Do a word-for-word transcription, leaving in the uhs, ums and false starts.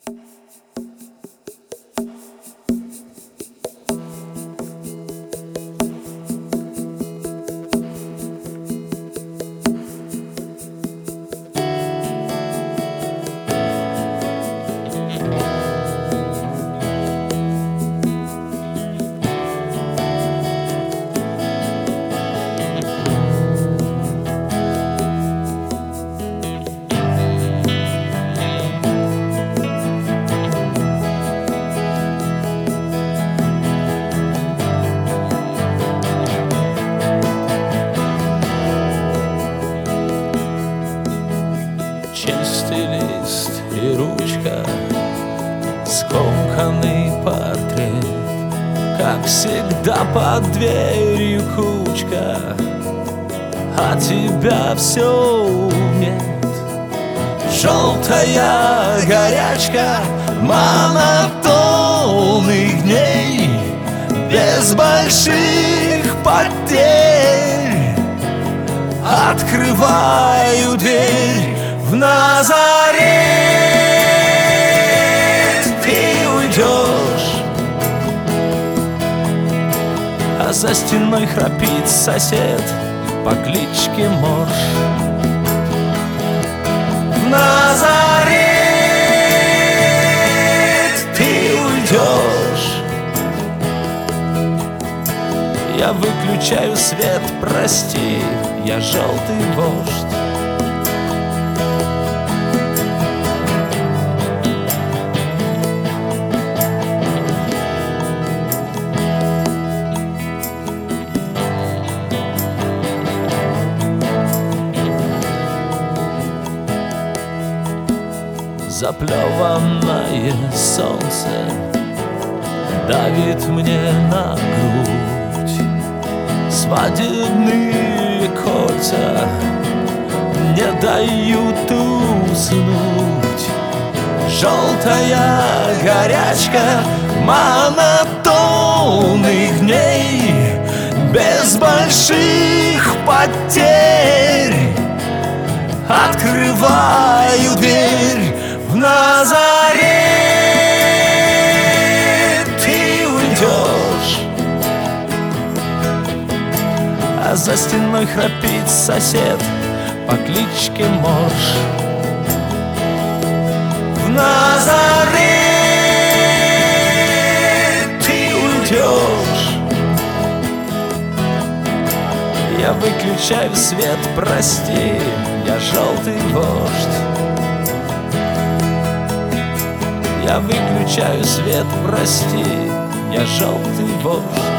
Чистый лист и ручка, скомканный портрет, как всегда под дверью кучка, а тебя все нет. Желтая горячка монотонных дней, без больших потерь. Открываю дверь в Назарет, ты уйдешь, а за стеной храпит сосед по кличке Морж. В Назарет ты уйдешь, я выключаю свет, прости, я желтый вождь. Заплеванное солнце давит мне на грудь, свадебные кольца не дают уснуть. Желтая горячка монотонных дней, без больших потерь. Открываю дверь в Назарет, ты уйдешь, а за стеной храпит сосед по кличке Морж. В Назарет ты уйдешь, я выключаю свет, прости, я желтый вождь. Я выключаю свет, прости, я желтый вождь.